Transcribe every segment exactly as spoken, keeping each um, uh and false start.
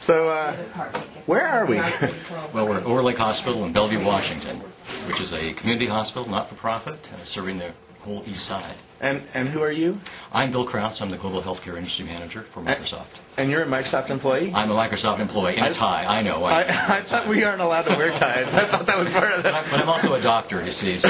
So, uh, where are we? Well, we're at Overlake Hospital in Bellevue, Washington, which is a community hospital, not-for-profit, uh, serving the whole east side. And and who are you? I'm Bill Kraus. I'm the Global Healthcare Industry Manager for Microsoft. And you're a Microsoft employee? I'm a Microsoft employee in a tie, I know. I, I thought we aren't allowed to wear ties. I thought that was part of But I'm, that. but I'm also a doctor, you see. So.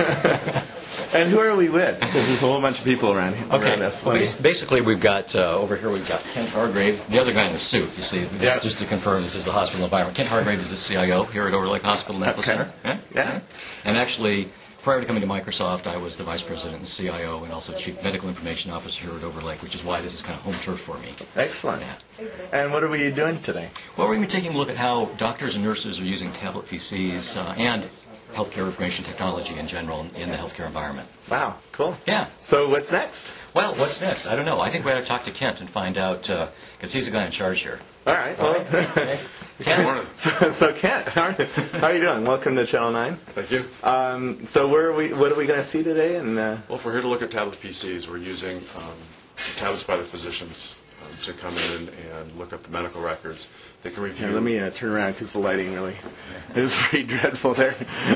And who are we with? Because there's a whole bunch of people around, Okay, around us. well, bas- basically we've got, uh, over here we've got Kent Hargrave, the other guy in the suit, you see, Yeah. just to confirm this is the hospital environment. Kent Hargrave is the C I O here at Overlake Hospital Medical Okay. Center. Yeah? Yeah. And actually, prior to coming to Microsoft, I was the Vice President and C I O and also Chief Medical Information Officer here at Overlake, which is why this is kind of home turf for me. Excellent. Yeah. And what are we doing today? Well, we're going to be taking a look at how doctors and nurses are using tablet P Cs uh, and healthcare information technology in general in the healthcare environment. Wow, cool. Yeah. So what's next? Well, what's next? I don't know. I think we ought to talk to Kent and find out, because he's the guy in charge here. All right. Well, Kent? so, so Kent, how are, how are you doing? Welcome to Channel nine. Thank you. Um, so where are we? What are we going to see today? And uh, Well, if we're here to look at tablet P Cs, we're using um, tablets by the physicians um, to come in and look up the medical records. They can review. here, let me uh, turn around because the lighting really is pretty dreadful there.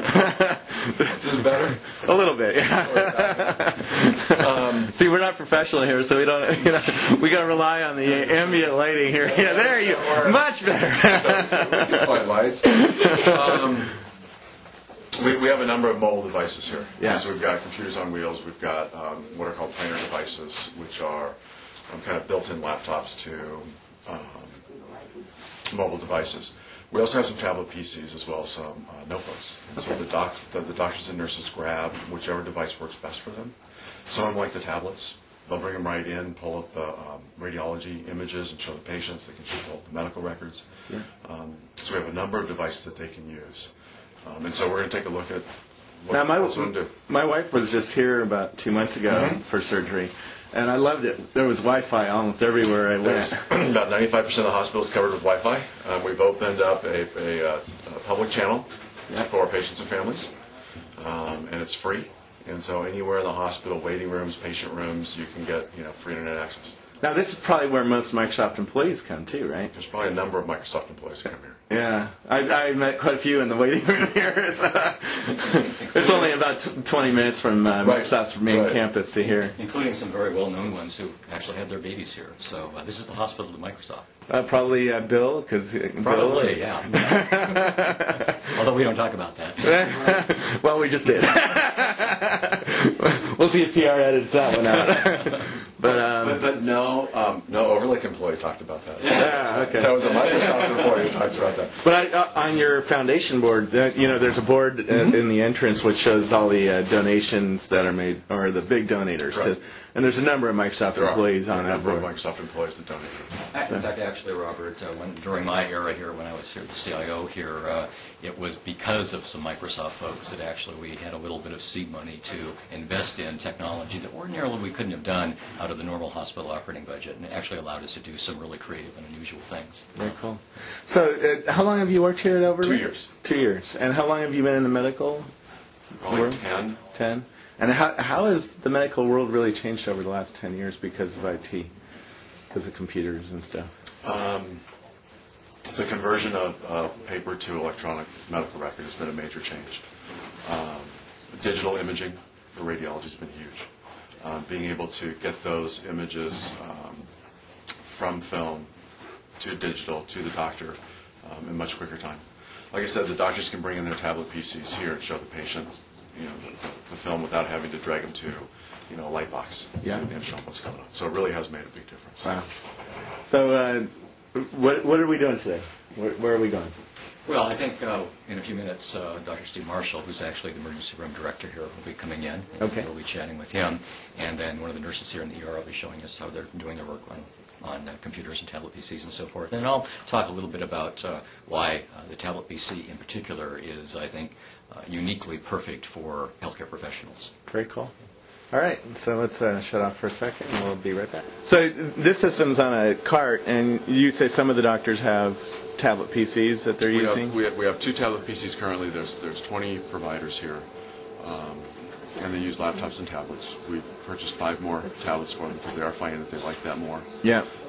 Is this better? A little bit, yeah. um, See, we're not professional here, so we don't. You know, we got to rely on the ambient lighting here. Yeah, there you. Much better. We can find lights. Um, we, we have a number of mobile devices here. Yeah. And so we've got computers on wheels. We've got um, what are called planar devices, which are um, kind of built-in laptops to um, mobile devices. We also have some tablet P Cs as well as some uh, notebooks. And so the, doc, the, the doctors and nurses grab whichever device works best for them. Some of them like the tablets. They'll bring them right in, pull up the um, radiology images and show the patients. They can pull up the medical records. Yeah. Um, so we have a number of devices that they can use. Um, and so we're going to take a look at what, Now, my, what some of them do. my wife was just here about two months ago Mhm. for surgery, and I loved it. There was Wi-Fi almost everywhere I There's went. about ninety-five percent of the hospital is covered with Wi-Fi. Um, we've opened up a, a, uh, a public channel for our patients and families, um, and it's free. And so anywhere in the hospital, waiting rooms, patient rooms, you can get you know free internet access. Now, this is probably where most Microsoft employees come too, right? There's probably a number of Microsoft employees that come here. Yeah, I, I met quite a few in the waiting room here. It's, uh, it's only about t- twenty minutes from uh, Right. Microsoft's main Right. campus to here. Including some very well-known ones who actually had their babies here. So uh, this is the hospital to Microsoft. Uh, probably uh, Bill, because Probably, yeah. Although we don't talk about that. Well, we just did. We'll see if P R edits that one out. But um, But, but no, um, no Overlake employee talked about that. yeah, okay. That was a Microsoft employee who talks about that. But I, uh, on your foundation board, uh, you know, there's a board uh, Mm-hmm. in the entrance which shows all the uh, donations that are made, or the big donators. Right. To, and there's a number of Microsoft There are employees on a that number of board. Microsoft employees that donate. In fact, actually, Robert, uh, when, during my era here, when I was here, the C I O here, uh, it was because of some Microsoft folks that actually we had a little bit of seed money to invest in technology that ordinarily we couldn't have done out of the normal hospital operating budget, and it actually allowed us to do some really creative and unusual things. Very cool. So, uh, how long have you worked here at Overlake? Two years. Two years. And how long have you been in the medical Probably world? ten. Ten. And how how has the medical world really changed over the last ten years because of I T, because of computers and stuff? Um, the conversion of uh, paper to electronic medical record has been a major change. Um, digital imaging for radiology has been huge. Um, being able to get those images um, from film to digital to the doctor um, in much quicker time. Like I said, the doctors can bring in their tablet P Cs here and show the patient, you know, the, the film without having to drag them to, you know, a light box Yeah. and, and show them what's going on. So it really has made a big difference. Wow. So, uh, what what are we doing today? Where, where are we going? Well, I think uh, in a few minutes, uh, Doctor Steve Marshall, who's actually the emergency room director here, will be coming in. And Okay. We'll be chatting with him. And then one of the nurses here in the E R will be showing us how they're doing their work on, on uh, computers and tablet P Cs and so forth. And I'll talk a little bit about uh, why uh, the tablet P C in particular is, I think, uh, uniquely perfect for healthcare professionals. Very cool. All right, so let's uh, shut off for a second, and we'll be right back. So this system's on a cart, and you say some of the doctors have tablet P Cs that they're We using? have, we, have, we have two tablet P Cs currently. There's there's twenty providers here, um, and they use laptops and tablets. We've purchased five more tablets for them because they are finding that they like that more. Yeah.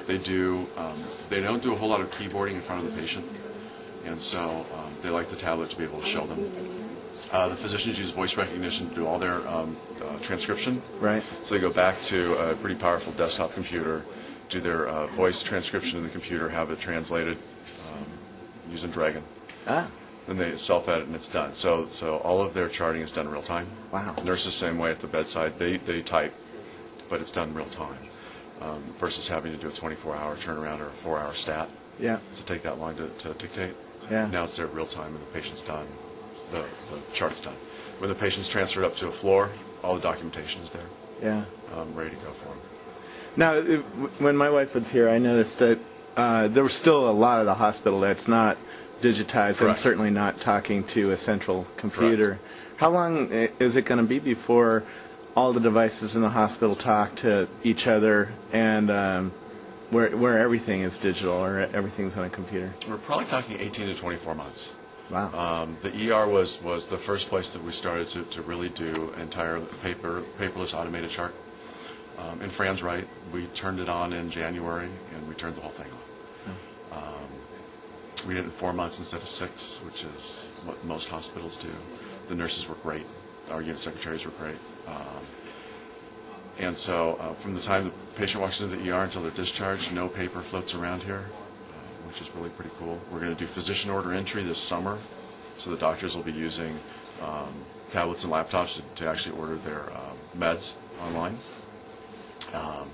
They do. Um, they don't do a whole lot of keyboarding in front of the patient, and so um, they like the tablet to be able to show them. Uh, the physicians use voice recognition to do all their um, uh, transcription. Right. So they go back to a pretty powerful desktop computer, do their uh, voice transcription in the computer, have it translated um, using Dragon. Ah. Then they self-edit and it's done. So, so all of their charting is done real time. Wow. Nurses same way at the bedside. They they type, but it's done real time. Um, versus having to do a twenty-four hour turnaround or a four hour stat. Yeah. To take that long to, to dictate. Yeah. Now it's there real time and the patient's done. The, the chart's done. When the patient's transferred up to a floor, all the documentation is there, Yeah. um, ready to go for them. Now, it, when my wife was here, I noticed that uh, there was still a lot of the hospital that's not digitized and Correct. certainly not talking to a central computer. How long i- is it going to be before all the devices in the hospital talk to each other and um, where where everything is digital or everything's on a computer? We're probably talking eighteen to twenty-four months. Wow. Um, the E R was, was the first place that we started to, to really do entire paper paperless automated chart. Um, and Fran's right. We turned it on in January, and we turned the whole thing on. Um, we did it in four months instead of six, which is what most hospitals do. The nurses were great. Our unit secretaries were great. Um, and so uh, from the time the patient walks into the E R until they're discharged, no paper floats around here, uh, which is really pretty cool. We're going to do physician order entry this summer, so the doctors will be using um, tablets and laptops to, to actually order their um, meds online. Um,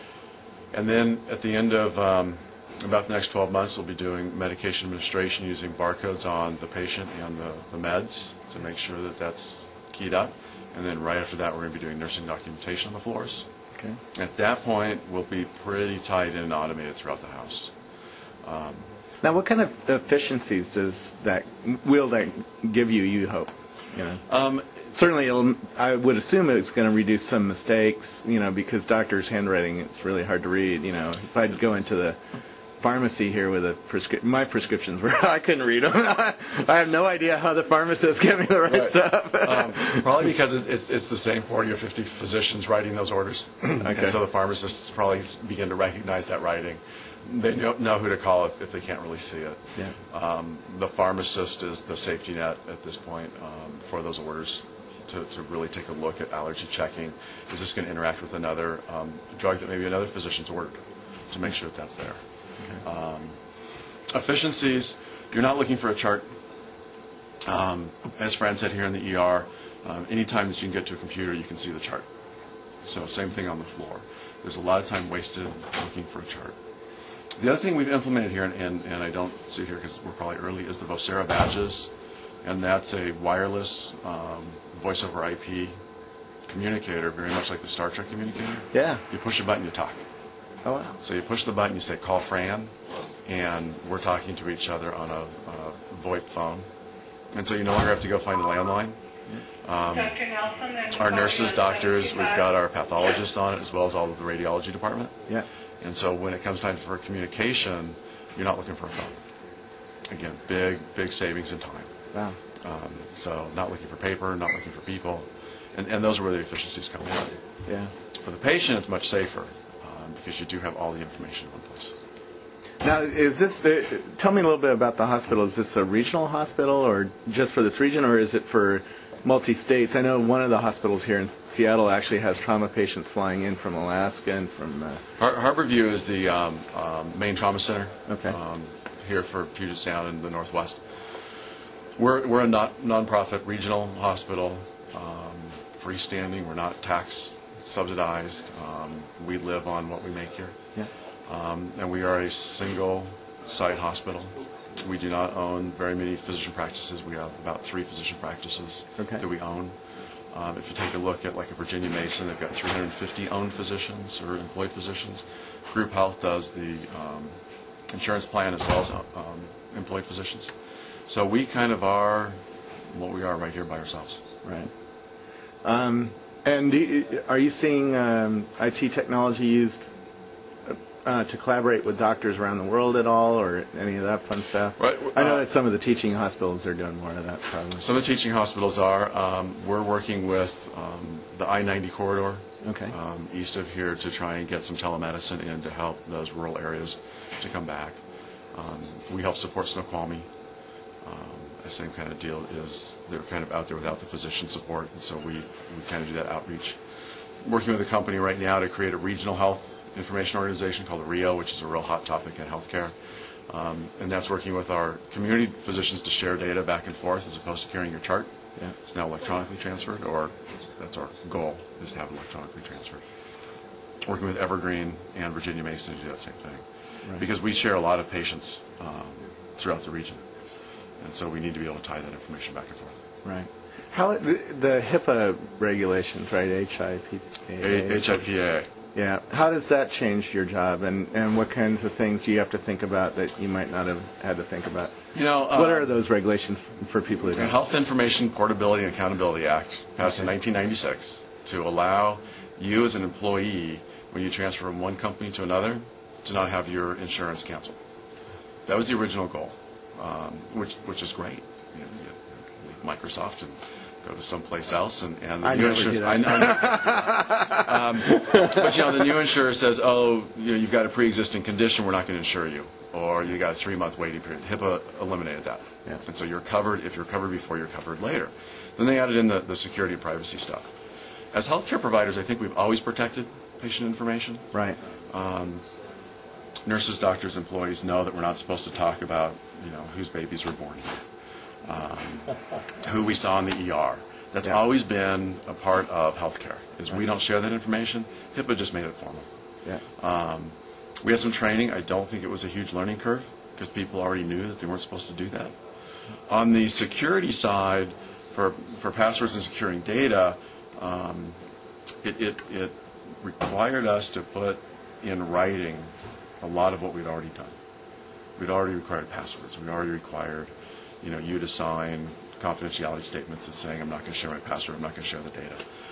and then at the end of um, about the next twelve months, we'll be doing medication administration using barcodes on the patient and the, the meds to make sure that that's keyed up. And then right after that, we're going to be doing nursing documentation on the floors. Okay. At that point, we'll be pretty tight in and automated throughout the house. Um, Now, what kind of efficiencies does that will that give you? You hope, you know. um, Certainly, it'll, I would assume it's going to reduce some mistakes, you know, because doctors' handwriting, it's really hard to read, you know. If I'd go into the pharmacy here with a prescription, my prescriptions were, I couldn't read them. I have no idea how the pharmacist gave me the right, Right. stuff. um, probably because it- it's it's the same forty or fifty physicians writing those orders, Okay. and so the pharmacists probably begin to recognize that writing. They know, know who to call if, if they can't really see it. Yeah. Um, the pharmacist is the safety net at this point um, for those orders to, to really take a look at allergy checking. Is this going to interact with another um, drug that maybe another physician's ordered to make sure that that's there? Um, efficiencies, you're not looking for a chart. Um, as Fran said here in the E R, um, anytime that you can get to a computer, you can see the chart. So same thing on the floor. There's a lot of time wasted looking for a chart. The other thing we've implemented here, and, and, and I don't see it here because we're probably early, is the Vocera badges. And that's a wireless um, voice over I P communicator, very much like the Star Trek communicator. Yeah. You push a button, you talk. Oh, wow. So you push the button, you say, call Fran, and we're talking to each other on a, a VoIP phone. And so you no longer have to go find a landline. Um, Doctor Nelson, and our nurses, doctors, we've got our. our pathologists on it, as well as all of the radiology department. Yeah. And so when it comes time for communication, you're not looking for a phone. Again, big, big savings in time. Wow. Um, so not looking for paper, not looking for people. And, and those are where the efficiencies come in. Yeah. For the patient, it's much safer um, because you do have all the information in one place. Now, is this, uh, tell me a little bit about the hospital. Is this a regional hospital or just for this region, or is it for multi-states? I know one of the hospitals here in Seattle actually has trauma patients flying in from Alaska and from... Uh, Har- Harborview is the um, um, main trauma center Okay. um, here for Puget Sound in the Northwest. We're, we're a not, non-profit regional hospital, um, freestanding. We're not tax subsidized. Um, we live on what we make here. yeah. Um, and we are a single site hospital. We do not own very many physician practices. We have about three physician practices Okay. that we own. Um, if you take a look at like a Virginia Mason, they've got three hundred fifty owned physicians or employed physicians. Group Health does the um, insurance plan as well as um, employed physicians. So we kind of are what we are right here by ourselves. Right. Um, and do you, are you seeing um, I T technology used uh, to collaborate with doctors around the world at all, or any of that fun stuff? Right, I know uh, that some of the teaching hospitals are doing more of that, probably. Some of the teaching hospitals are. Um, we're working with um, the I ninety corridor Okay. um, east of here to try and get some telemedicine in to help those rural areas to come back. Um, we help support Snoqualmie. Um, the same kind of deal is they're kind of out there without the physician support, and so we, we kind of do that outreach. Working with a company right now to create a regional health information organization called R I O, which is a real hot topic in healthcare. Um, and that's working with our community physicians to share data back and forth as opposed to carrying your chart. Yeah. It's now electronically transferred, or that's our goal, is to have it electronically transferred. Working with Evergreen and Virginia Mason to do that same thing. Right. Because we share a lot of patients um, throughout the region. And so we need to be able to tie that information back and forth. Right. How the, the HIPAA regulations, right? H I P A. H I P A. Yeah. How does that change your job, and, and what kinds of things do you have to think about that you might not have had to think about? You know, uh, what are those regulations for people who the don't? Health Information Portability and Accountability Act passed in Okay. nineteen ninety-six to allow you as an employee, when you transfer from one company to another, to not have your insurance canceled. That was the original goal, um, which which is great. You know, you leave Microsoft and go to someplace else, and, and the I new never insurance. do I that. know. um, but you know, the new insurer says, "Oh, you know, you've got a pre-existing condition. We're not going to insure you," or "You got a three-month waiting period." HIPAA eliminated that, Yeah. and so you're covered. If you're covered before, you're covered later. Then they added in the, the security and privacy stuff. As healthcare providers, I think we've always protected patient information. Right. Um, nurses, doctors, employees know that we're not supposed to talk about, you know, whose babies were born here, um, who we saw in the E R. That's Yeah. always been a part of healthcare. Is we don't share that information. HIPAA just made it formal. Yeah. Um, we had some training. I don't think it was a huge learning curve because people already knew that they weren't supposed to do that. On the security side, for for passwords and securing data, um, it, it it required us to put in writing a lot of what we'd already done. We'd already required passwords. We'd already required, you know, you to sign confidentiality statements that saying I'm not going to share my password, I'm not going to share the data.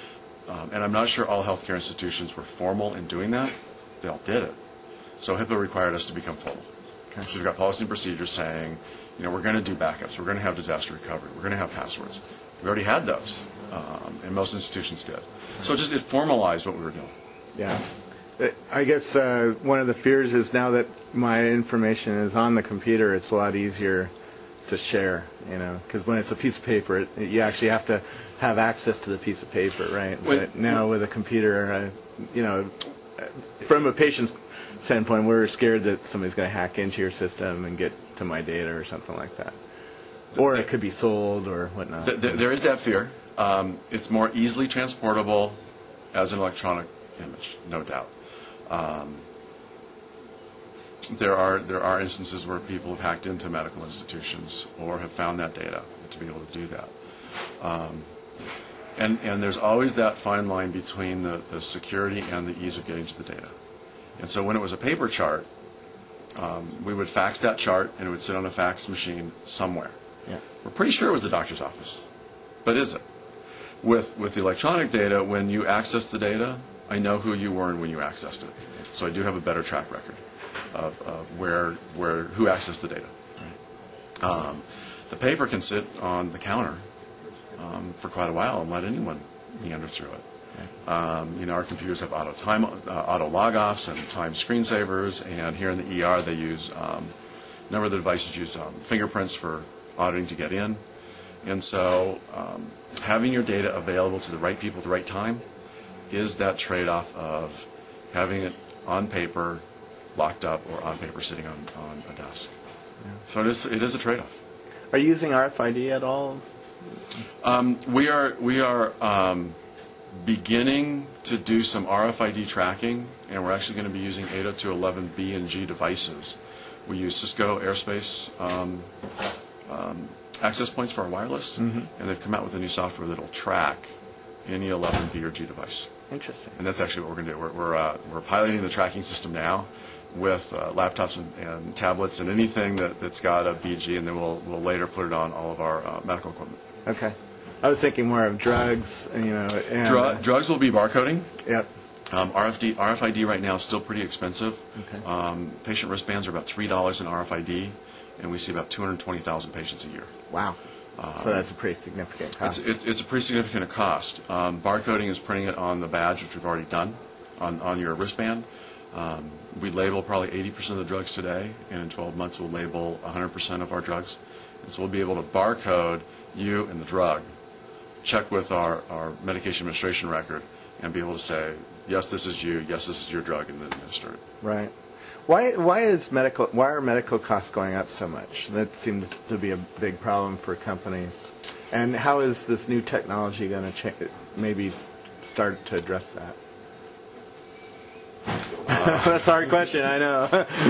Um, and I'm not sure all healthcare institutions were formal in doing that. They all did it. So HIPAA required us to become formal. Okay. So we've got policy and procedures saying, you know, we're going to do backups, we're going to have disaster recovery, we're going to have passwords. We already had those, um, and most institutions did. So it just it formalized what we were doing. Yeah. Uh, I guess uh, one of the fears is now that my information is on the computer, it's a lot easier to share, you know, because when it's a piece of paper, it, you actually have to have access to the piece of paper, right? When- But now with a computer, uh, you know, uh, from a patient's standpoint, we're scared that somebody's going to hack into your system and get to my data or something like that. Or it could be sold or whatnot. Th- th- there is that fear. Um, it's more easily transportable as an electronic image, no doubt. Um, there are there are instances where people have hacked into medical institutions or have found that data to be able to do that. Um, and and there's always that fine line between the, the security and the ease of getting to the data. And so when it was a paper chart, um, we would fax that chart and it would sit on a fax machine somewhere. Yeah. We're pretty sure it was the doctor's office, but is it? With with the electronic data, when you access the data, I know who you were and when you accessed it. So I do have a better track record of, of where where who accessed the data. Um, the paper can sit on the counter um, for quite a while and let anyone meander through it. Um, you know, our computers have auto time, uh, auto log-offs and time screensavers, and here in the E R they use um, a number of the devices use um, fingerprints for auditing to get in, and so um, having your data available to the right people at the right time is that trade-off of having it on paper, locked up, or on paper sitting on, on a desk. Yeah. So it is it is a trade-off. Are you using R F I D at all? Um, we are we are um, beginning to do some R F I D tracking, and we're actually going to be using eight oh two dot eleven B and G devices. We use Cisco Airspace um, um, access points for our wireless, Mm-hmm. and they've come out with a new software that will track any eleven B or G device. Interesting. And that's actually what we're going to do. We're we're, uh, we're piloting the tracking system now with uh, laptops and, and tablets and anything that, that's got a B G, and then we'll we'll later put it on all of our uh, medical equipment. Okay. I was thinking more of drugs, you know. And, Dru- uh, drugs will be barcoding. Yep. Um, R F D, R F I D right now is still pretty expensive. Okay. Um, patient wristbands are about three dollars in R F I D, and we see about two hundred twenty thousand patients a year. Wow. So that's a pretty significant cost. It's, it's, it's a pretty significant cost. Um, barcoding is printing it on the badge, which we've already done, on, on your wristband. Um, we label probably eighty percent of the drugs today, and in twelve months we'll label one hundred percent of our drugs. And so we'll be able to barcode you and the drug, check with our, our medication administration record, and be able to say, yes, this is you, yes, this is your drug, and then administer it. Right. Why why is medical why are medical costs going up so much? That seems to be a big problem for companies. And how is this new technology going to cha- maybe start to address that? Uh, That's a hard question, I know.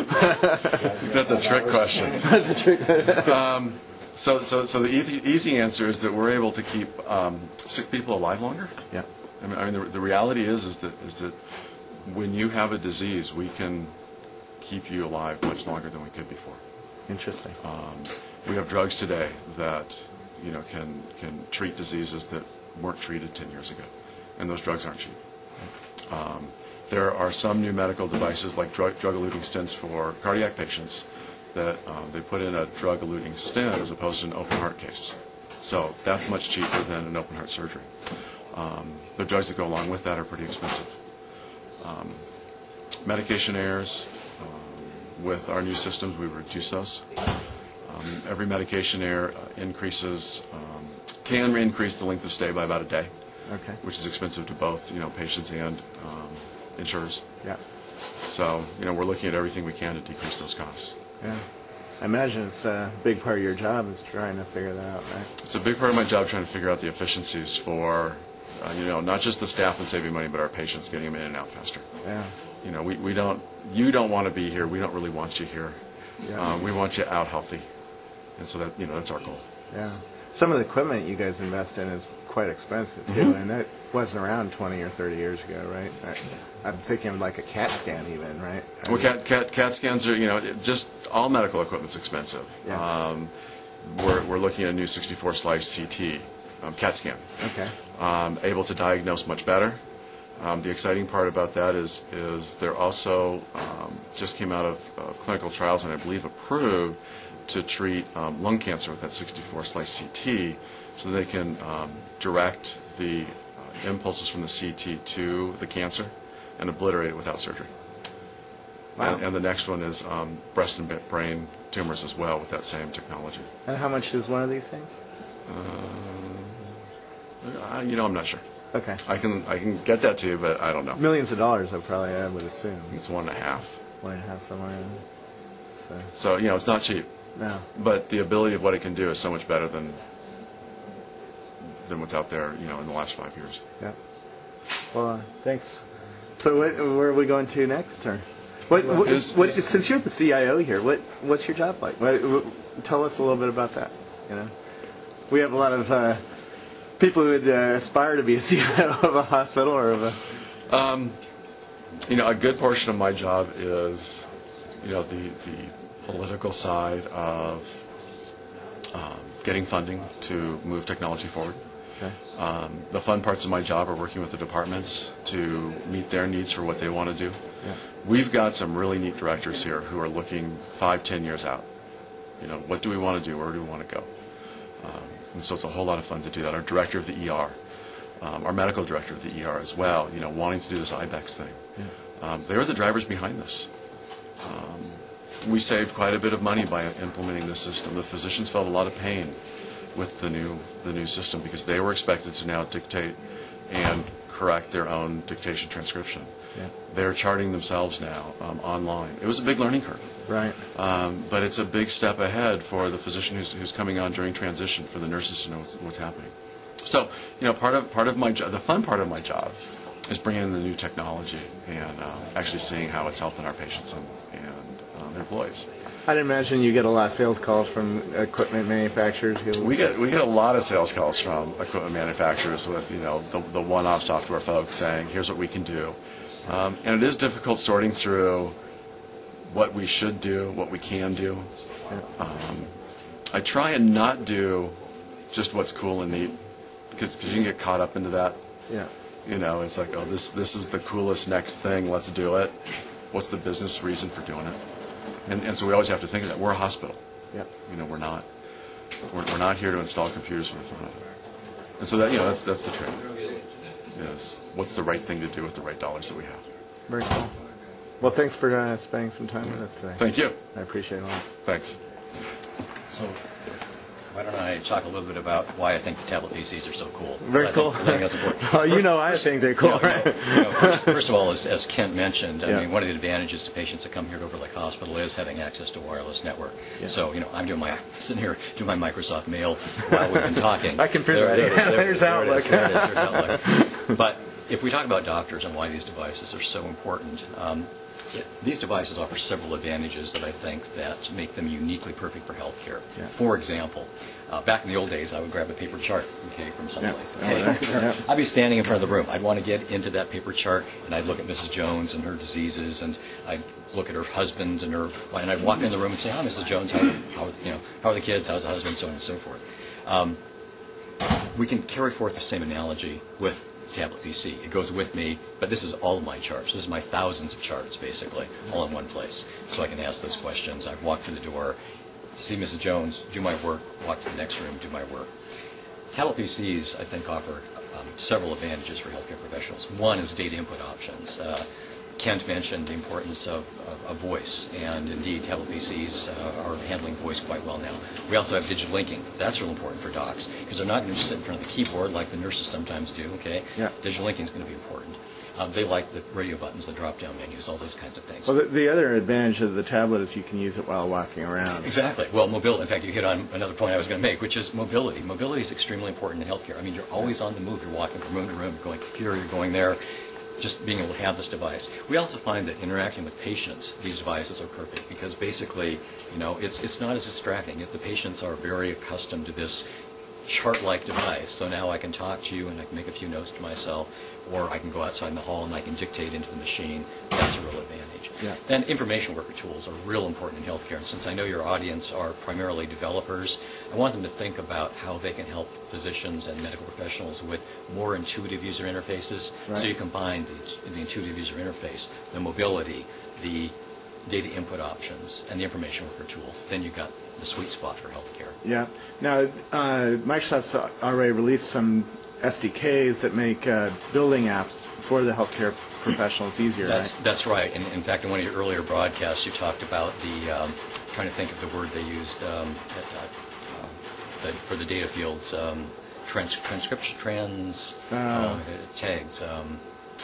That's a trick question. That's a trick question. Um, so, so, so the easy, easy answer is that we're able to keep um, sick people alive longer. Yeah. I mean, I mean the, the reality is is that is that when you have a disease, we can keep you alive much longer than we could before. Interesting. Um, we have drugs today that you know can can treat diseases that weren't treated ten years ago, and those drugs aren't cheap. Um, there are some new medical devices like drug drug-eluting stents for cardiac patients that um, they put in a drug-eluting stent as opposed to an open heart case. So that's much cheaper than an open heart surgery. Um, the drugs that go along with that are pretty expensive. Um, medication errors. With our new systems, we reduce those. Um, every medication error uh, increases, um, can increase the length of stay by about a day, Okay. which is expensive to both, you know, patients and um, insurers. Yeah. So, you know, we're looking at everything we can to decrease those costs. Yeah. I imagine it's a big part of your job is trying to figure that out, right? It's a big part of my job trying to figure out the efficiencies for, uh, you know, not just the staff and saving money, but our patients getting them in and out faster. Yeah. You know, we, we don't, you don't want to be here. We don't really want you here. Yeah. Um, we want you out healthy. And so that, you know, that's our goal. Yeah. Some of the equipment you guys invest in is quite expensive, too, Mm-hmm. and that wasn't around twenty or thirty years ago, right? I, I'm thinking of like a CAT scan even, right? I Well, mean, CAT, CAT, CAT scans are, you know, it- just all medical equipment's expensive. Yeah. Um, we're, we're looking at a new sixty-four slice C T, um, CAT scan, Okay. um, able to diagnose much better. Um, the exciting part about that is, is they're also um, just came out of uh, clinical trials and I believe approved to treat um, lung cancer with that sixty-four slice C T, so they can um, direct the uh, impulses from the C T to the cancer and obliterate it without surgery. Wow. And, and the next one is um, breast and brain tumors as well with that same technology. And how much is one of these things? Uh, you know, I'm not sure. Okay. I can I can get that to you, but I don't know. Millions of dollars, I probably I would assume. It's one and a half. One and a half somewhere in there. So, So, you know, it's not cheap. no. But the ability of what it can do is so much better than than what's out there, you know, in the last five years. Yeah. Well, uh, thanks. So what, where are we going to next? Or what, what, Is- what, is- since you're the C I O here, what what's your job like? What, what, tell us a little bit about that. You know, we have a lot of uh, people who would uh, aspire to be a C I O of a hospital or of a. Um, you know, a good portion of my job is, you know, the the political side of um, getting funding to move technology forward. Okay. Um, the fun parts of my job are working with the departments to meet their needs for what they want to do. Yeah. We've got some really neat directors here who are looking five, ten years out. You know, what do we want to do? Where do we want to go? Um, and so it's a whole lot of fun to do that. Our director of the E R, um, our medical director of the E R as well, you know, wanting to do this I BEX thing. Yeah. Um, they're the drivers behind this. Um, we saved quite a bit of money by implementing this system. The physicians felt a lot of pain with the new the new system because they were expected to now dictate and correct their own dictation transcription. Yeah. They're charting themselves now um, online. It was a big learning curve. Right. Um, but it's a big step ahead for the physician who's, who's coming on during transition, for the nurses to know what's, what's happening. So, you know, part of part of my job, the fun part of my job, is bringing in the new technology and um, actually seeing how it's helping our patients and, and um, their employees. I'd imagine you get a lot of sales calls from equipment manufacturers who. We get we get a lot of sales calls from equipment manufacturers with, you know, the, the one-off software folks saying, here's what we can do. Um, and it is difficult sorting through what we should do, what we can do. Um, I try and not do just what's cool and neat, because you can get caught up into that. Yeah. You know, it's like, oh, this this is the coolest next thing, let's do it. What's the business reason for doing it? And, and so we always have to think of that. We're a hospital. Yeah. You know, we're not. We're, we're not here to install computers for the fun of it. And so that, you know, that's that's the trick. Is what's the right thing to do with the right dollars that we have. Very cool. Well, thanks for uh, spending some time with us today. Thank you. I appreciate it a lot. Thanks. So why don't I talk a little bit about why I think the tablet P Cs are so cool? 'Cause Very I cool. Think, 'cause I think that's important. Oh, you know, I think they're cool. You know, you know, first, first of all, as, as Kent mentioned, I Yeah. mean, one of the advantages to patients that come here to Overlake Hospital is having access to a wireless network. Yeah. So, you know, I'm doing my sitting here doing my Microsoft Mail while we've been talking. I can print there, that. there it is, there it There's is, there it is, Outlook. there it is, there's Outlook. But if we talk about doctors and why these devices are so important, um, these devices offer several advantages that I think that make them uniquely perfect for healthcare. Yeah. For example, uh, back in the old days, I would grab a paper chart, okay, from someplace. Yeah. Okay? Oh, yeah. I'd be standing in front of the room. I'd want to get into that paper chart, and I'd look at Missus Jones and her diseases, and I'd look at her husband and her, and I'd walk in the room and say, "Hi, Missus Jones. How, how, you know, how are the kids? How's the husband?" So on and so forth. Um, we can carry forth the same analogy with tablet P C. It goes with me, but this is all of my charts. This is my thousands of charts, basically, all in one place. So I can ask those questions. I walk through the door, see Missus Jones, do my work, walk to the next room, do my work. Tablet P Cs, I think, offer um, several advantages for healthcare professionals. One is data input options. Uh, Kent mentioned the importance of, of, of voice, and indeed tablet P Cs uh, are handling voice quite well now. We also have digital linking. That's real important for docs, because they're not going to just sit in front of the keyboard like the nurses sometimes do, okay? Yeah. Digital linking is going to be important. Um, they like the radio buttons, the drop-down menus, all those kinds of things. Well, the, the other advantage of the tablet is you can use it while walking around. Exactly. Well, mobility. In fact, you hit on another point I was going to make, which is mobility. Mobility is extremely important in healthcare. I mean, you're always on the move. You're walking from room to room. You're going here, you're going there. Just being able to have this device. We also find that interacting with patients, these devices are perfect because basically, you know, it's it's not as distracting. The patients are very accustomed to this chart-like device. So now I can talk to you and I can make a few notes to myself, or I can go outside in the hall and I can dictate into the machine. That's a real advantage. Yeah. Then information worker tools are real important in healthcare. And since I know your audience are primarily developers, I want them to think about how they can help physicians and medical professionals with more intuitive user interfaces. Right. So you combine the, the intuitive user interface, the mobility, the data input options, and the information worker tools. Then you've got the sweet spot for healthcare. Yeah. Now, uh, Microsoft's already released some S D Ks that make uh, building apps for the healthcare professionals easier, That's right? that's right. And in fact, in one of your earlier broadcasts, you talked about the um, trying to think of the word they used um, at, uh, uh, the, for the data fields, um, trans, transcription trans Uh. uh, tags. Um,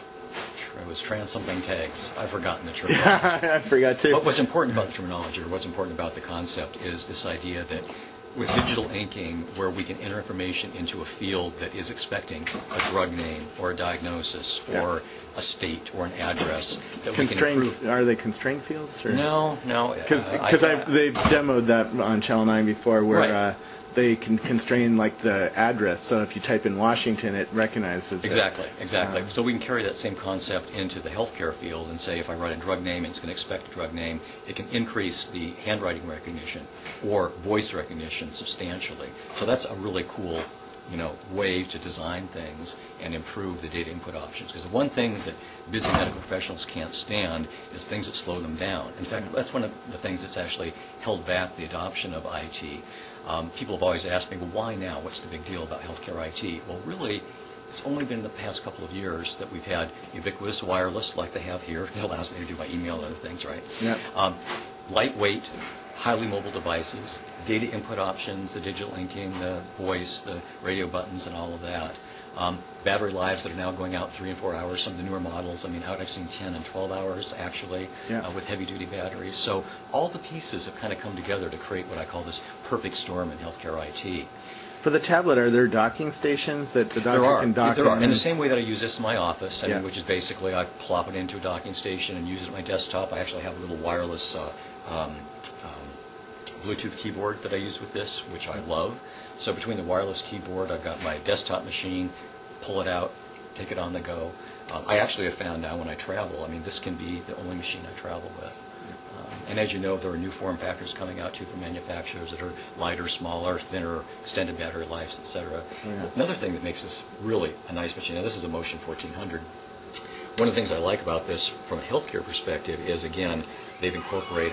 tr- it was trans something tags. I've forgotten the term. I forgot too. But what's important about the terminology, or what's important about the concept, is this idea that with digital inking, where we can enter information into a field that is expecting a drug name or a diagnosis Yeah. or a state or an address, that we can Constrained? improve. Are they constrained fields? Or? No, no. Because uh, I- I've they've demoed that on Channel nine before, where Right. uh, they can constrain like the address. So if you type in Washington, it recognizes it. Exactly, exactly. Uh, So we can carry that same concept into the healthcare field and say if I write a drug name and it's going to expect a drug name, it can increase the handwriting recognition or voice recognition substantially. So that's a really cool, you know, way to design things and improve the data input options. Because the one thing that busy medical professionals can't stand is things that slow them down. In fact, that's one of the things that's actually held back the adoption of I T. Um, people have always asked me, well, why now? What's the big deal about healthcare I T? Well, really, it's only been in the past couple of years that we've had ubiquitous wireless like they have here. It allows me to do my email and other things, right? Yeah. Um, lightweight, highly mobile devices, data input options, the digital inking, the voice, the radio buttons, and all of that. Um, battery lives that are now going out three and four hours. Some of the newer models, I mean, out I've seen ten and twelve hours actually, Yeah. uh, with heavy-duty batteries. So all the pieces have kind of come together to create what I call this perfect storm in healthcare I T. For the tablet, are there docking stations that the doctor There are. can dock There are. in? In the same way that I use this in my office, I mean, Yeah. which is basically I plop it into a docking station and use it on my desktop. I actually have a little wireless uh, um, um, Bluetooth keyboard that I use with this, which I love. So between the wireless keyboard, I've got my desktop machine, pull it out, take it on the go. Um, I actually have found now when I travel, I mean, this can be the only machine I travel with. Um, and as you know, there are new form factors coming out too from manufacturers that are lighter, smaller, thinner, extended battery lives, et cetera. Yeah. Another thing that makes this really a nice machine, now this is a Motion fourteen hundred. One of the things I like about this from a healthcare perspective is, again, they've incorporated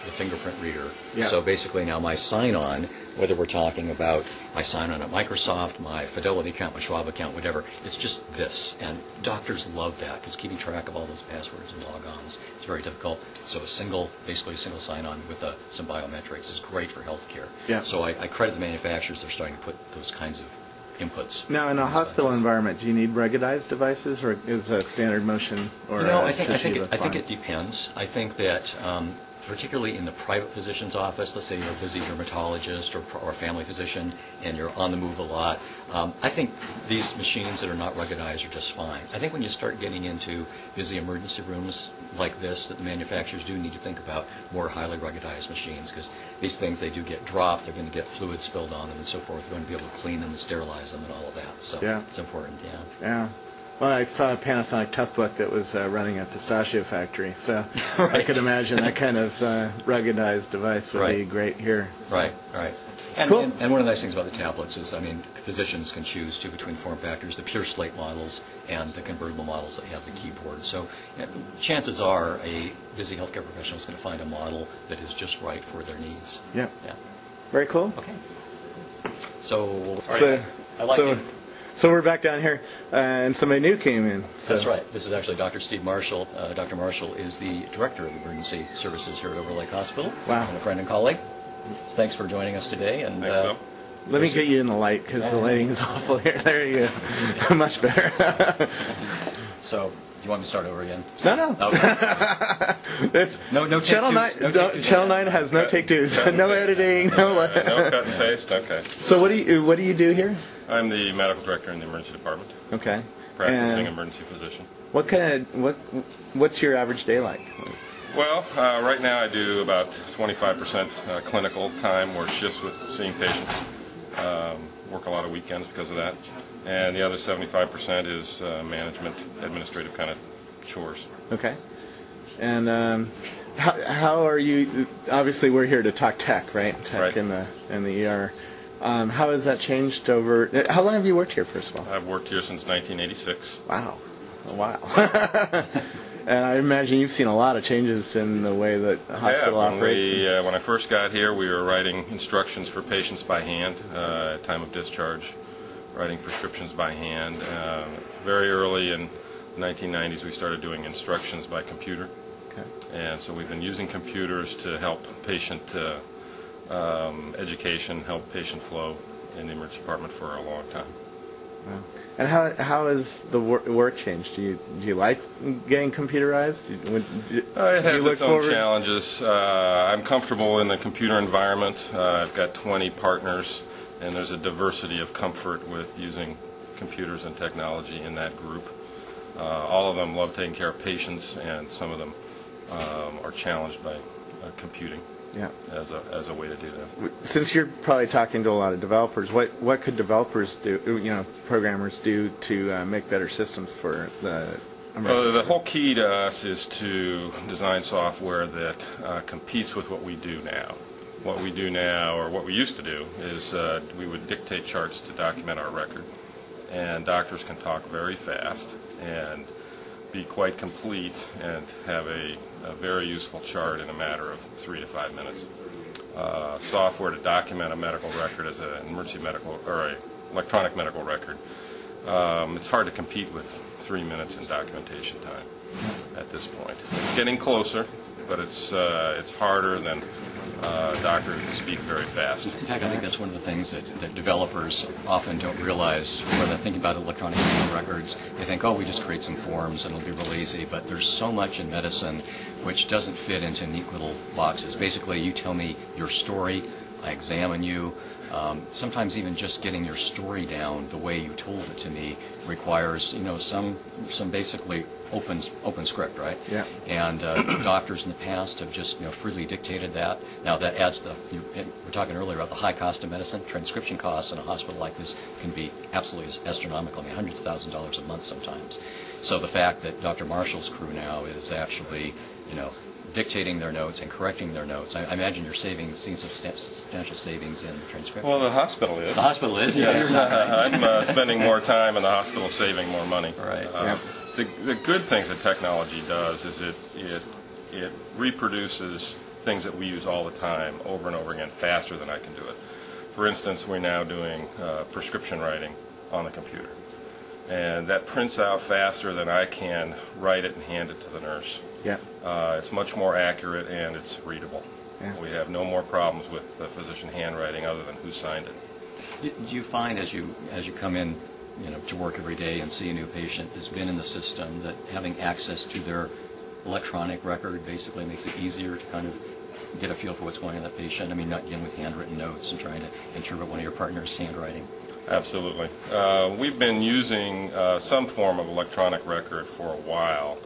the fingerprint reader. Yeah. So basically now my sign-on, whether we're talking about my sign-on at Microsoft, my Fidelity account, my Schwab account, whatever, it's just this. And doctors love that because keeping track of all those passwords and logons is very difficult. So a single, basically a single sign-on with uh, some biometrics is great for healthcare. Yeah. So I, I credit the manufacturers. They're starting to put those kinds of inputs. Now, in a hospital environment, do you need ruggedized devices, or is a standard motion or You know, a I think I think Toshiba it, I think fine? it depends. I think that um, particularly in the private physician's office, let's say you're a busy dermatologist or, or family physician and you're on the move a lot, um, I think these machines that are not ruggedized are just fine. I think when you start getting into busy emergency rooms like this, that the manufacturers do need to think about more highly ruggedized machines, because these things, they do get dropped, they're going to get fluid spilled on them and so forth. They're going to be able to clean them and sterilize them and all of that. So Yeah. it's important, yeah. Yeah. Well, I saw a Panasonic Toughbook that was uh, running a pistachio factory, so I Right. could imagine that kind of uh, ruggedized device would be Right. great here. So. Right, right. And, Cool. and, and one of the nice things about the tablets is, I mean, physicians can choose too between form factors, the pure slate models and the convertible models that have the keyboard. So you know, chances are a busy healthcare professional is going to find a model that is just right for their needs. Yeah. Yeah. Very cool. Okay. So, all So, right. I like so, it. so we're back down here, uh, and somebody new came in. So. That's right. This is actually Doctor Steve Marshall. Uh, Doctor Marshall is the director of emergency services here at Overlake Hospital. Wow. And a friend and colleague. Thanks for joining us today. And Thanks, uh, Bill. Let me get you in the light, because the lighting is awful here. There you go. Much better. so, you want me to start over again? no, no. Okay. It's, No- no take Channel twos. nine. No take don't- twos. Channel nine has no Cut. take twos, Cut. no editing, no. No cut and paste? Okay. So what do you what do you do here? I'm the medical director in the emergency department, Okay. practicing And emergency physician. what kind of what what's your average day like? Well, uh, right now I do about twenty-five percent uh, clinical time or shifts with seeing patients. Um, work a lot of weekends because of that. And the other seventy-five percent is uh, management, administrative kind of chores. Okay. And um, how how are you? Obviously, we're here to talk tech, right? Tech Right. in the in the E R. Um, how has that changed over? How long have you worked here, first of all? I've worked here since nineteen eighty-six. Wow, a while. And I imagine you've seen a lot of changes in the way that the hospital yeah, when, operates. we, uh, when I first got here, we were writing instructions for patients by hand uh, at time of discharge, writing prescriptions by hand. Uh, very early in the nineteen nineties, we started doing instructions by computer. Okay. And so we've been using computers to help patient uh, um, education, help patient flow in the emergency department for a long time. Wow. And how how has the wor- work changed? Do you do you like getting computerized? Do you, would- do- Uh, it do you has look its own forward- challenges. Uh, I'm comfortable in the computer environment. Uh, I've got twenty partners, and there's a diversity of comfort with using computers and technology in that group. Uh, all of them love taking care of patients, and some of them um, are challenged by uh, computing Yeah. as a, as a way to do that. Since you're probably talking to a lot of developers, what what could developers do? You know, programmers do to uh, make better systems for the. Well, the whole key to us is to design software that uh, competes with what we do now. What we do now, or what we used to do, is uh, we would dictate charts to document our record. And doctors can talk very fast and be quite complete and have a, a very useful chart in a matter of three to five minutes. Uh, software to document a medical record as an emergency medical or a electronic medical record. Um, it's hard to compete with three minutes in documentation time at this point. It's getting closer, but it's uh, it's harder than uh, doctors who speak very fast. In fact, I think that's one of the things that, that developers often don't realize when they're thinking about electronic medical records. They think, oh, we just create some forms and it'll be real easy. But there's so much in medicine which doesn't fit into neat little boxes. Basically, you tell me your story, I examine you. Um, sometimes even just getting your story down the way you told it to me requires, you know, some some basically open open script, right? Yeah. And uh, doctors in the past have just, you know, freely dictated that. Now that adds the, you, we're talking earlier about the high cost of medicine. Transcription costs in a hospital like this can be absolutely astronomical. I mean, hundreds of thousands of dollars a month sometimes. So the fact that Doctor Marshall's crew now is actually, you know, dictating their notes and correcting their notes. I, I imagine you're saving, seeing some substantial savings in transcription. Well, the hospital is. The hospital is, Yes, yeah. uh, I'm uh, spending more time in the hospital, saving more money. Right. Uh, Yep. the, the good things that technology does is it it it reproduces things that we use all the time over and over again faster than I can do it. For instance, we're now doing uh, prescription writing on the computer. And that prints out faster than I can write it and hand it to the nurse. Yeah. Uh, it's much more accurate and it's readable. Yeah. We have no more problems with uh, physician handwriting other than who signed it. Do do you find as you as you come in, you know, to work every day and see a new patient that's been in the system that having access to their electronic record basically makes it easier to kind of get a feel for what's going on in that patient? I mean, not again with handwritten notes and trying to interpret one of your partner's handwriting. Absolutely. Uh, we've been using uh, some form of electronic record for a while,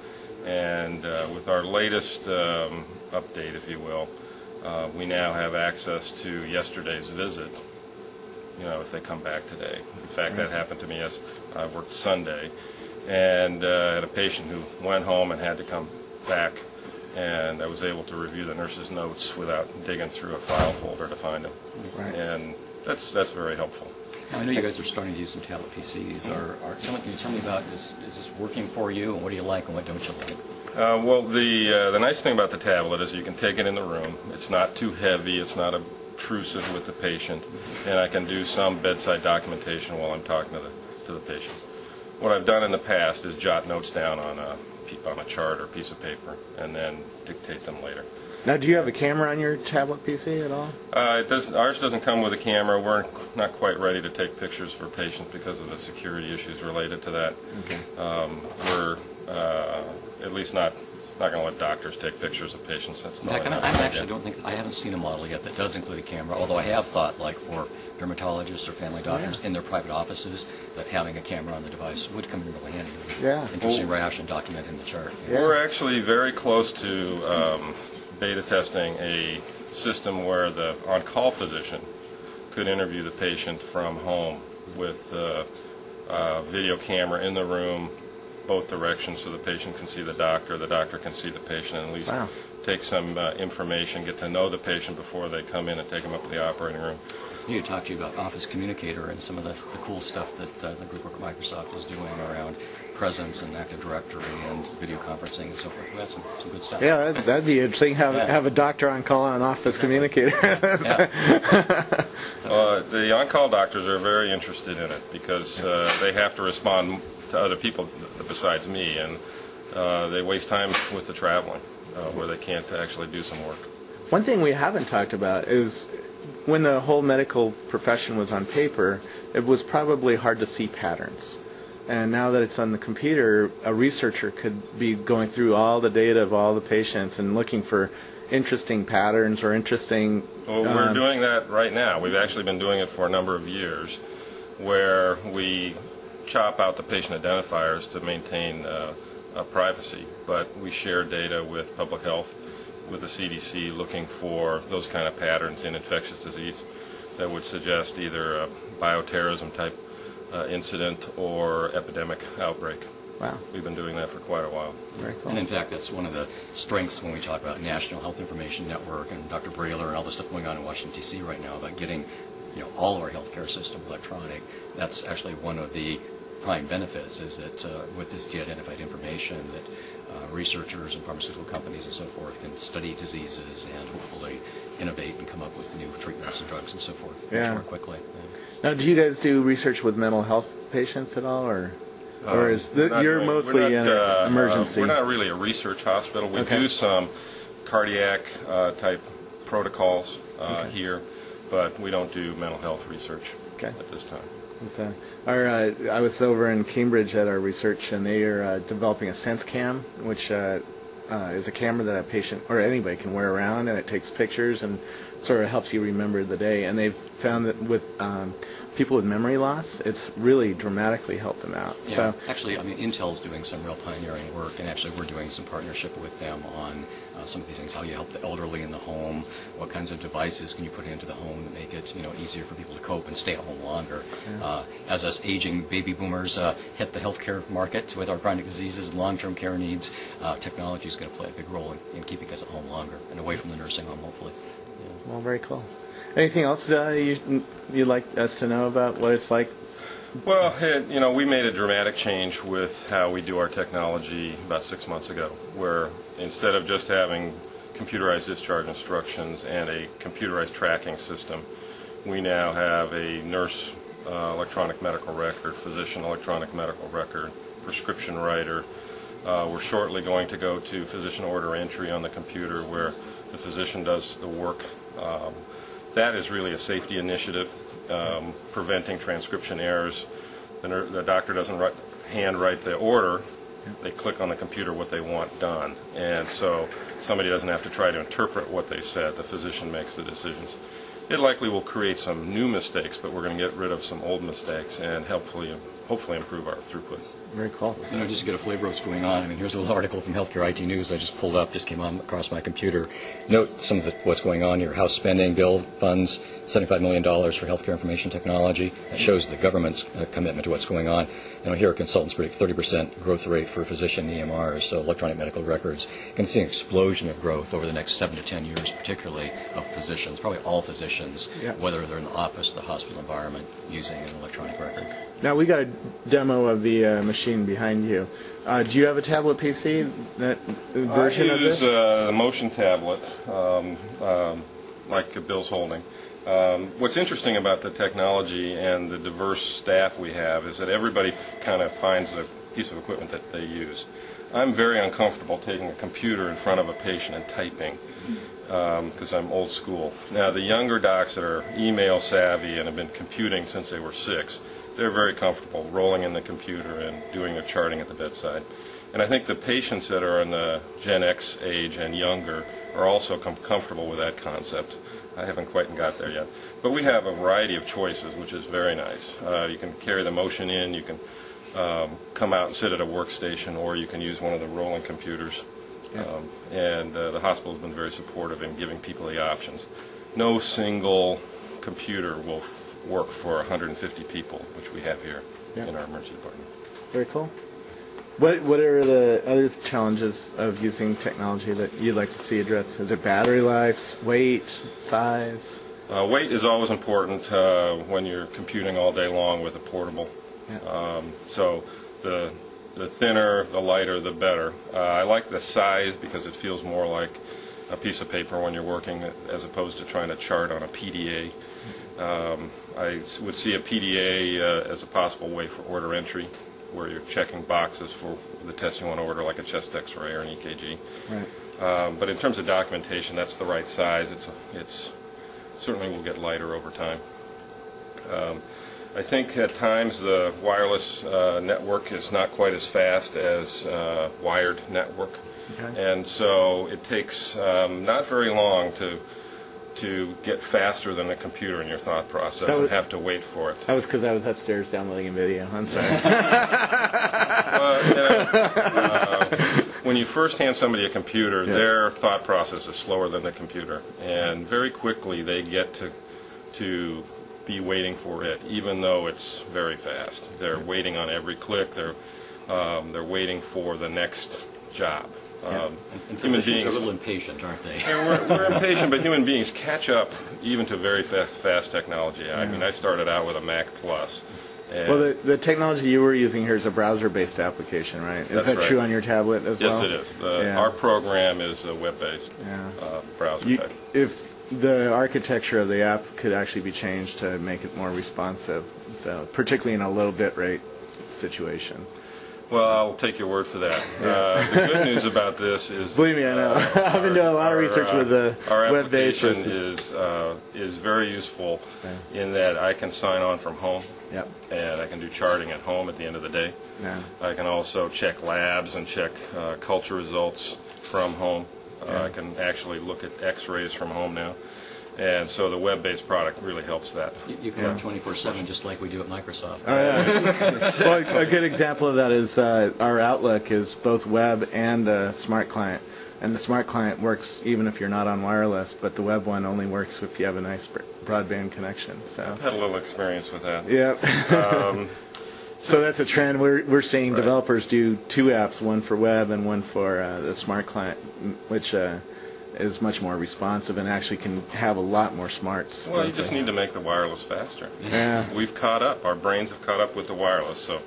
and uh, with our latest um, update, if you will, uh, we now have access to yesterday's visit, you know, if they come back today. In fact, that happened to me as I worked Sunday, and uh, had a patient who went home and had to come back, and I was able to review the nurse's notes without digging through a file folder to find them. Right. And that's that's very helpful. Now, I know you guys are starting to use some tablet P Cs. Are, are, tell me, can you tell me about, is, is this working for you, and what do you like and what don't you like? Uh, well, the uh, the nice thing about the tablet is you can take it in the room. It's not too heavy. It's not obtrusive with the patient, and I can do some bedside documentation while I'm talking to the to the patient. What I've done in the past is jot notes down on a on a chart or piece of paper, and then dictate them later. Now, do you have a camera on your tablet P C at all? Uh, it does, ours doesn't come with a camera. We're not quite ready to take pictures for patients because of the security issues related to that. Okay. Um, we're uh, at least not not going to let doctors take pictures of patients. That's In fact, probably I not a good actually idea. don't think, I haven't seen a model yet that does include a camera, although I have thought, like for dermatologists or family doctors Yeah. in their private offices, that having a camera on the device would come in really handy. Yeah. Interesting rash and documenting the chart. Yeah. We're actually very close to um, beta testing a system where the on-call physician could interview the patient from home with uh, a video camera in the room, both directions, so the patient can see the doctor, the doctor can see the patient, and at least Wow. take some uh, information, get to know the patient before they come in and take them up to the operating room. I need to talk to you about Office Communicator and some of the, the cool stuff that uh, the group at Microsoft is doing around Presence and Active Directory and video conferencing and so forth. We had some, some good stuff. Yeah, that'd, that'd be interesting. Have Yeah. have a doctor on call on Office Communicator. Yeah. Uh, the on-call doctors are very interested in it because uh, they have to respond to other people besides me, and uh, they waste time with the traveling uh, where they can't actually do some work. One thing we haven't talked about is when the whole medical profession was on paper, it was probably hard to see patterns. And now that it's on the computer, a researcher could be going through all the data of all the patients and looking for interesting patterns or interesting... Well, we're um, doing that right now. We've actually been doing it for a number of years, where we chop out the patient identifiers to maintain uh, uh, privacy, but we share data with public health, with the C D C, looking for those kind of patterns in infectious disease that would suggest either a bioterrorism type uh, incident or epidemic outbreak. Wow, We've been doing that for quite a while. very cool. And in fact, that's one of the strengths when we talk about National Health Information Network and Doctor Brailer and all the stuff going on in Washington, D C right now about getting, you know, all of our healthcare system electronic. That's actually one of the prime benefits, is that uh, with this de-identified information that uh, researchers and pharmaceutical companies and so forth can study diseases and hopefully innovate and come up with new treatments and drugs and so forth much Yeah. more quickly. Yeah. Now, do you guys do research with mental health patients at all, or or is the, We're not you're doing- mostly we're in not, uh, emergency? uh, we're not really a research hospital. We Okay. do some cardiac uh, type protocols uh, here, but we don't do mental health research Okay. at this time. So, our, uh, I was over in Cambridge at our research, and they are uh, developing a sense cam, which uh, uh, is a camera that a patient or anybody can wear around, and it takes pictures and sort of helps you remember the day. And they've found that with um, people with memory loss, it's really dramatically helped them out. Yeah, So, actually, I mean, Intel's doing some real pioneering work, and actually we're doing some partnership with them on uh, some of these things, how you help the elderly in the home, what kinds of devices can you put into the home to make it, you know, easier for people to cope and stay at home longer. Uh, as us aging baby boomers uh, hit the healthcare market with our chronic diseases and long-term care needs, uh, technology is going to play a big role in, in keeping us at home longer and away from the nursing home, hopefully. well, very cool. Anything else uh, you, you'd like us to know about what it's like? Well, it, you know, we made a dramatic change with how we do our technology about six months ago, where instead of just having computerized discharge instructions and a computerized tracking system. We now have a nurse uh, electronic medical record, physician electronic medical record, prescription writer. Uh, we're shortly going to go to physician order entry on the computer where the physician does the work. Um, that is really a safety initiative, um, preventing transcription errors. The, ner- the doctor doesn't write, hand write the order. They click on the computer what they want done. And so somebody doesn't have to try to interpret what they said. The physician makes the decisions. It likely will create some new mistakes, but we're going to get rid of some old mistakes and hopefully, hopefully improve our throughput. Very cool. You know, just to get a flavor of what's going on, I mean, here's a little article from Healthcare I T News I just pulled up, just came on across my computer. Note some of the, what's going on here. House spending bill funds seventy-five million dollars for healthcare information technology. That shows the government's uh, commitment to what's going on. You know, here consultants predict thirty percent growth rate for physician E M Rs, so electronic medical records. You can see an explosion of growth over the next seven to ten years, particularly of physicians, probably all physicians, yeah. whether they're in the office, the hospital environment, using an electronic record. Now, we got a demo of the uh, machine behind you. Uh, do you have a tablet P C, that version I of use this? uh, a motion tablet, um, um, like Bill's holding. Um, what's interesting about the technology and the diverse staff we have is that everybody f- kind of finds the piece of equipment that they use. I'm very uncomfortable taking a computer in front of a patient and typing because um, I'm old school. Now, the younger docs that are email savvy and have been computing since they were six, they're very comfortable rolling in the computer and doing their charting at the bedside. And I think the patients that are in the Gen X age and younger are also com- comfortable with that concept. I haven't quite got there yet. But we have a variety of choices, which is very nice. Uh, you can carry the motion in, you can um, come out and sit at a workstation, or you can use one of the rolling computers. Yeah. Um, and uh, the hospital has been very supportive in giving people the options. No single computer will f- work for one hundred fifty people, which we have here yeah. in our emergency department. Very cool. What What are the other challenges of using technology that you'd like to see addressed? Is it battery life, weight, size? Uh, weight is always important uh, when you're computing all day long with a portable. Yeah. Um, so the the thinner, the lighter, the better. Uh, I like the size because it feels more like a piece of paper when you're working, as opposed to trying to chart on a P D A. Um, I would see a P D A uh, as a possible way for order entry, where you're checking boxes for the test you want to order, like a chest X-ray or an E K G. Right. Um, but in terms of documentation, that's the right size. It's it's certainly will get lighter over time. Um, I think at times the wireless uh, network is not quite as fast as uh, wired network, Okay. and so it takes um, not very long to to get faster than a computer in your thought process That and was- have to wait for it. That was because I was upstairs downloading a video. I'm sorry. Well, you know, uh, when you first hand somebody a computer, Yeah. their thought process is slower than the computer, and very quickly they get to to be waiting for it, even though it's very fast. They're waiting on every click. They're um, they're waiting for the next job. Um, And human physicians beings, are a little impatient, aren't they? Yeah, we're, we're impatient, but human beings catch up even to very fa- fast technology. I mean, I started out with a Mac Plus. And Well, the, the technology you were using here is a browser-based application, right? Is That's that right. true on your tablet as yes, well? it is. The, Yeah. Our program is a web-based Yeah. uh, browser You, type. if the architecture of the app could actually be changed to make it more responsive, so particularly in a low bit rate situation. Well, I'll take your word for that. Uh, the good news about this is, Believe me, I know. uh, I've been doing a lot of our, research uh, with the our web-based application version. is uh, is very useful in that I can sign on from home, Yep. and I can do charting at home at the end of the day. Yeah. I can also check labs and check uh, culture results from home. Uh, Yeah. I can actually look at X-rays from home now, and so the web-based product really helps that. You, you can work twenty-four seven just like we do at Microsoft. Oh, yeah. Well, a good example of that is uh, our Outlook is both web and a smart client. And the smart client works even if you're not on wireless, but the web one only works if you have a nice br- broadband connection. So, I've had a little experience with that. yeah. Um, So that's a trend. We're we're seeing Right. developers do two apps, one for web and one for uh, the smart client, m- which uh, is much more responsive and actually can have a lot more smarts. well, you just need to make the wireless faster. Yeah. We've caught up. Our brains have caught up with the wireless, so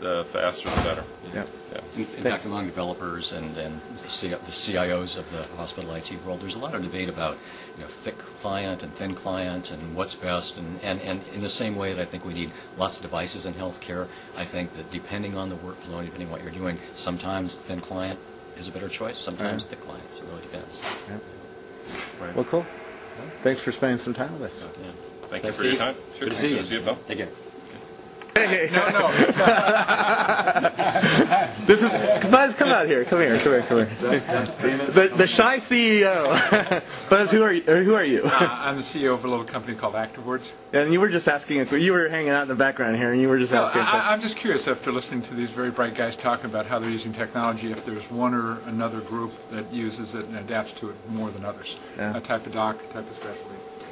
the faster the better. Yep. Yeah. In in fact, among developers and, and the C- the C I Os of the hospital I T world, there's a lot of debate about, you know, thick client and thin client and what's best. And, and, and in the same way that I think we need lots of devices in healthcare, I think that depending on the workflow and depending on what you're doing, sometimes thin client is a better choice, sometimes Right. thick client. So it really depends. Yep. Right. Well, cool. Thanks for spending some time with us. Yeah. Thank Thanks, you for your Steve. time. Sure. Good to see you. Good to see you, Bill. Take care. No, no. This is Buzz. Come out here. Come here. Come here. Come here. The, the shy C E O. Buzz, who are you? Or who are you? Uh, I'm the C E O of a little company called ActiveWords. And you were just asking. A, you were hanging out in the background here, and you were just No, asking. a I, I'm just curious, after listening to these very bright guys talking about how they're using technology, if there's one or another group that uses it and adapts to it more than others. Yeah. A type of doc, a type of specialty.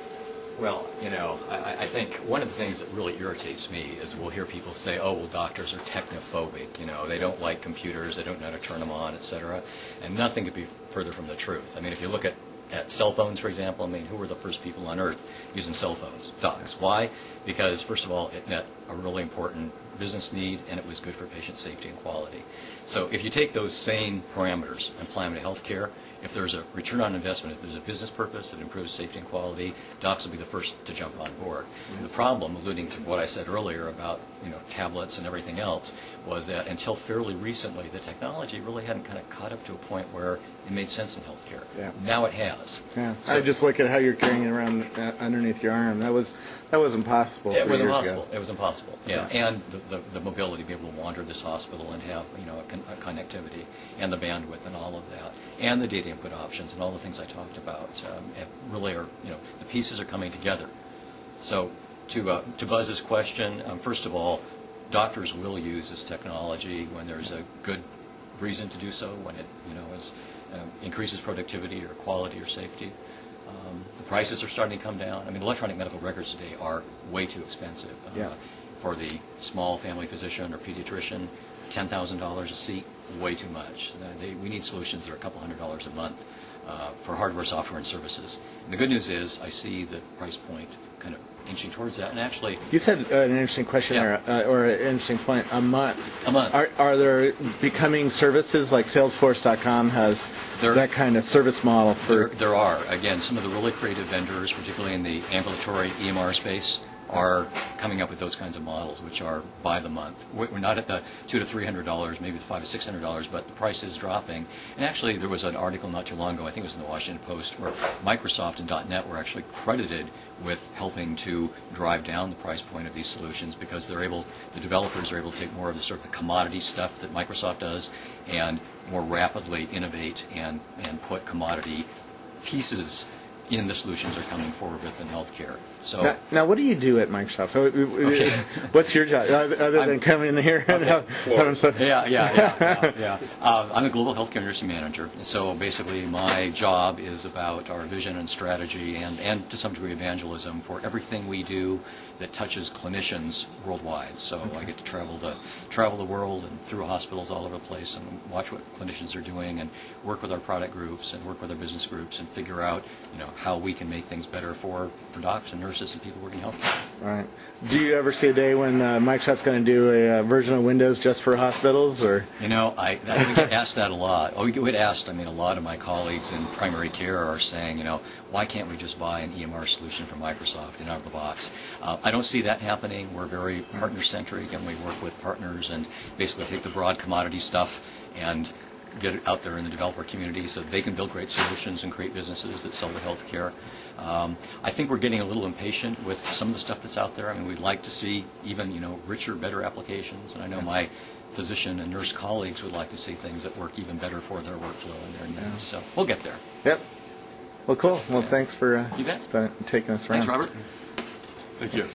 Well, you know, I, I think one of the things that really irritates me is we'll hear people say, oh, well, doctors are technophobic. You know, they don't like computers, they don't know how to turn them on, et cetera. And nothing could be further from the truth. I mean, if you look at, at cell phones, for example, I mean, who were the first people on Earth using cell phones? Docs. Why? Because, first of all, it met a really important business need, and it was good for patient safety and quality. So if you take those same parameters and apply them to healthcare, if there's a return on investment, if there's a business purpose that improves safety and quality, docs will be the first to jump on board. The problem, alluding to what I said earlier about, you know, tablets and everything else, was that until fairly recently, the technology really hadn't kind of caught up to a point where it made sense in healthcare. Yeah. Now it has. Yeah. So- I just look at how you're carrying it around uh, underneath your arm. That was that was impossible. It three was years impossible. Ago. It was impossible. Yeah, and the, the, the mobility, be able to wander this hospital and have, you know, a, con- a connectivity, and the bandwidth, and all of that, and the data input options, and all the things I talked about, um, have really are, you know, the pieces are coming together. So, to uh, to Buzz's question, um, first of all, doctors will use this technology when there's a good reason to do so, when it, you know, is, uh, increases productivity or quality or safety. Um, the prices are starting to come down. I mean, electronic medical records today are way too expensive. Uh, Yeah. For the small family physician or pediatrician, ten thousand dollars a seat, way too much. Uh, they, we need solutions that are a couple hundred dollars a month uh, for hardware, software, and services. And the good news is I see the price point kind of inching towards that. And actually, You said uh, an interesting question Yeah. there, uh, or an interesting point. A month. A month. Are, are there becoming services like Salesforce dot com has There- that kind of service model There, for? there are. Again, some of the really creative vendors, particularly in the ambulatory E M R space, are coming up with those kinds of models, which are by the month. We're we're not at the two to three hundred dollars, maybe the five to six hundred dollars, but the price is dropping. And actually, there was an article not too long ago, I think it was in the Washington Post, where Microsoft and .NET were actually credited with helping to drive down the price point of these solutions because they're able, the developers are able to take more of the sort of the commodity stuff that Microsoft does and more rapidly innovate and, and put commodity pieces in the solutions they're coming forward with in healthcare. So, Now, now, what do you do at Microsoft? So, uh, Okay. What's your job other other than I'm- coming in here and have- having fun? yeah, yeah, yeah, yeah. yeah. Uh, I'm a global healthcare nursing manager. So basically, my job is about our vision and strategy, and, and to some degree evangelism for everything we do that touches clinicians worldwide. So I get to travel the travel the world and through hospitals all over the place and watch what clinicians are doing, and work with our product groups and work with our business groups and figure out, you know, how we can make things better for, for docs and nurses and people working in healthcare. Right. Do you ever see a day when uh, Microsoft's going to do a uh, version of Windows just for hospitals, or? You know, I, I we get asked that a lot. Oh, we get asked, I mean, a lot of my colleagues in primary care are saying, you know, why can't we just buy an E M R solution from Microsoft and out of the box? Uh, I don't see that happening. We're very partner-centric, and we work with partners and basically take the broad commodity stuff and get it out there in the developer community so they can build great solutions and create businesses that sell to healthcare. Um, I think we're getting a little impatient with some of the stuff that's out there. I mean, we'd like to see even, you know, richer, better applications, and I know my physician and nurse colleagues would like to see things that work even better for their workflow and their needs. So we'll get there. Yep. Well, cool. Well, thanks for uh, You bet. spend- taking us around. Thanks, Robert. Thank you.